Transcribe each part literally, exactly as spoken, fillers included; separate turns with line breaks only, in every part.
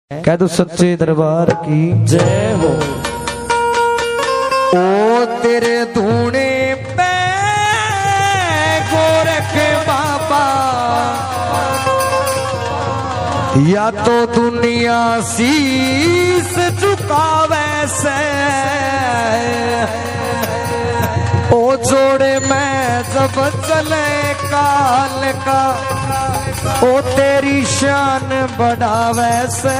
कह दो सच्चे दरबार की
जय हो।
ओ तेरे धूने पे गोरख बाबा, या तो दुनिया शीस झुकावे से, ओ जोड़े मैं जब चले काल का, ओ तेरी शान बढ़ावे से।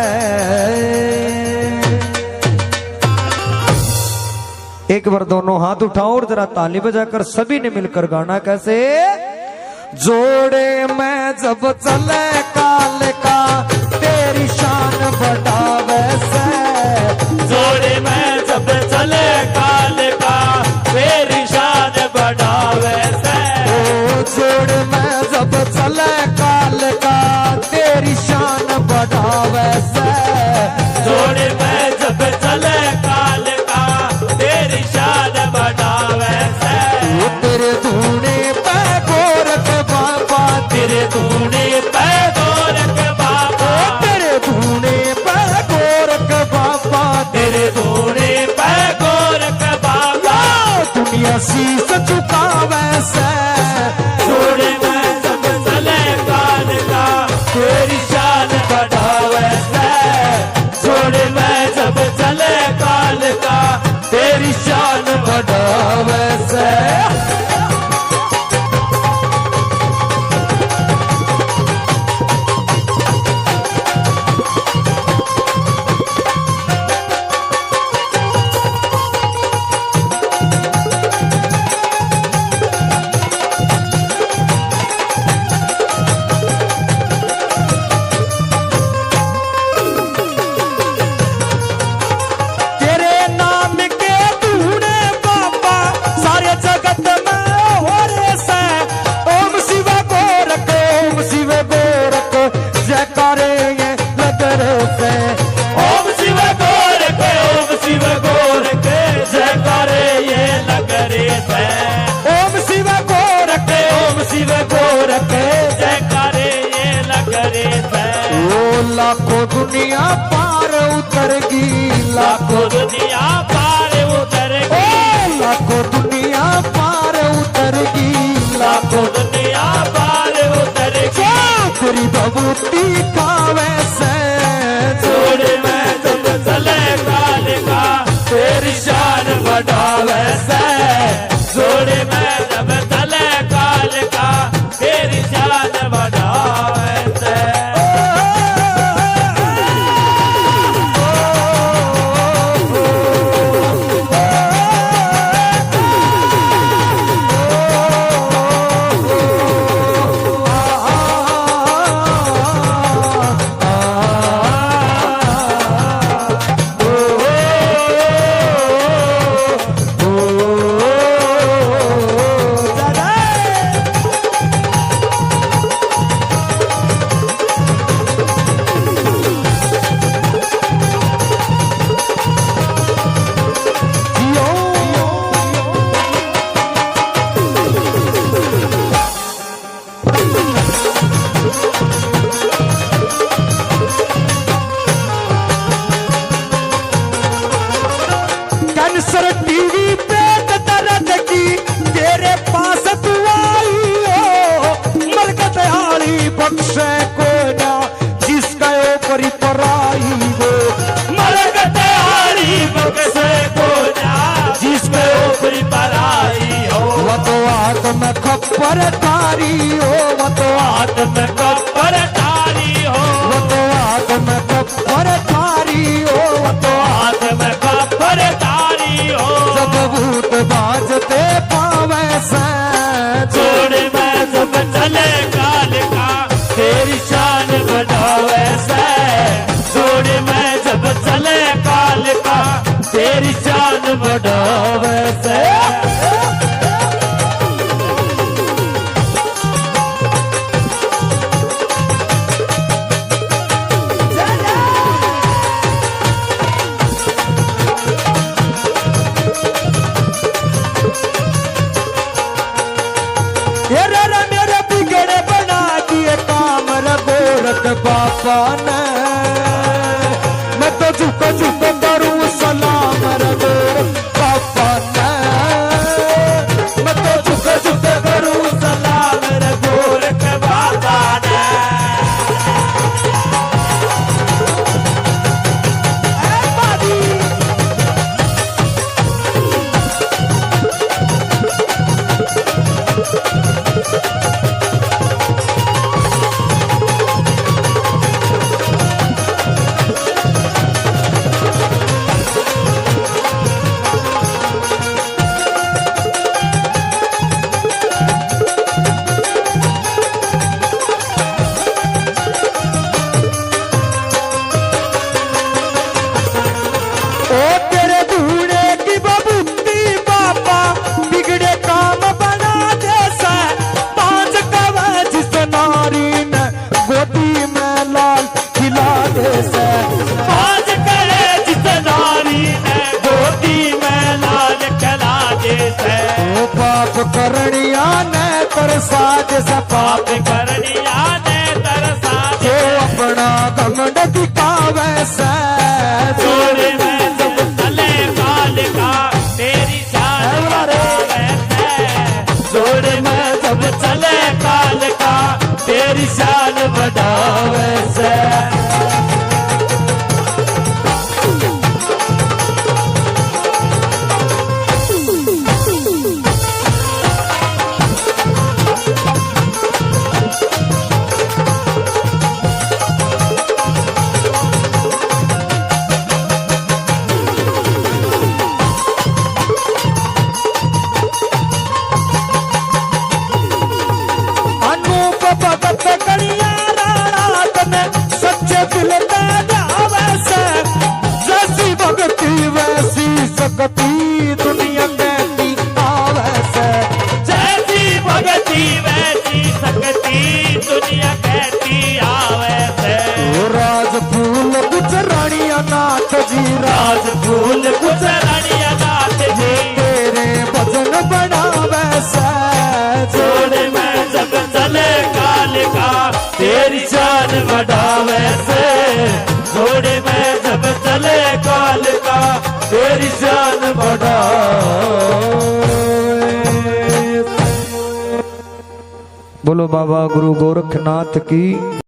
एक बार दोनों हाथ उठाओ और जरा ताली बजाकर सभी ने मिलकर गाना कैसे। जोड़े मैं जब चले काल का, तेरी शान बढ़ावे से।
जोड़े मैं जब चले काल का, तेरी शान बढ़ावे से।
ओ जोड़े मैं जब चले काल का, तेरी शान बढ़ावे से।
जोड़े मैं जब चले काल का, तेरी शान बढ़ावे से।
वो तेरे धूने पे गोरख बाबा,
तेरे धूने पे गोरख बाबा,
तेरे धूने पे गोरख बाबा,
तेरे धूने पे गोरख बाबा।
दुनिया शीस झुकावे से।
जोड़े मैं जब चले काल का, तेरी शान बढ़ावे से। जोड़े मैं जब चले काल का, तेरी शान बढ़ावे से।
तेरे नाम के धूने बाबा, सारे जगत में हो रे से। ओम शिव गोरख, ओम शिव गोरख, जयकारे ये नगर से।
ओम शिव गोरख, ओम शिव गोरख, जयकारे ये नगरे से।
ओम शिव गोरख,
ओम शिव गोरख, जयकारे ये नगरे से।
ओ लाखों दुनिया पार उतरगी,
लाखों दुनिया पार उतर
ओ
गई,
लाखों दुनिया पार उतरगी,
लाखों दुनिया पार उतर गई।
तेरी भभूति खावे से।
जोड़े मैं जब चले काल का, तेरी शान बढ़ावे से। जोड़े मैं जब चले काल का, तेरी शान बढ़ावे से।
कैंसर टीवी पे दर्द की, तेरे पास तू आई हो। मरकत आली बख्शे को ना, जिसका ऊपरी पराई हो।
मरकत आली बख्शे को ना, जिसके ऊपरी पराई हो।
वो तो आत्म खप्पर तारी हो, वो तो
हाथ में कब्र तारी हो,
वो तो आत्म खप्पर तारी हो, वो तो
हाथ में कब्र तारी हो।
जब भूत बाजते पावे से।
जोड़े मैं जब चले काल का, तेरी शान बढ़ावे से। जोड़े मैं जब चले काल का, तेरी शान बढ़ावे से।
ये रे रे मेरे बिगड़े बना दिए काम रे गोरख बाबा ने।
बाज करे जिस नारी ने गोदी में लाल कला जैसे
ओ पाप करणिया ने तरसा जैसा पाप
पाप करनिया ने तरसा
जो अपना घमंड दिखावे से
जोड़े में जब चले काल का तेरी शान बढ़ावे से जोड़े में जब चले काल का तेरी शान बढ़ावे से
अनूप भगत कणिया राणा तने सच्चे दिल ते जावे से जैसी भक्ति वैसी सकती दुनिया कहती आवे से
जैसी भगती वैसी सकती दुनिया कहती आवे से
ओ राज फूल गुजरानिया नाथ जी राज
राज फूल गुजरानिया नाथ जी
तेरे भजन बनावे से
जोड़े में जब चले काल का तेरी शान बढ़ावे से जोड़े में जब चले काल का तेरी शान बढ़ावे।
बोलो बाबा गुरु गोरखनाथ की।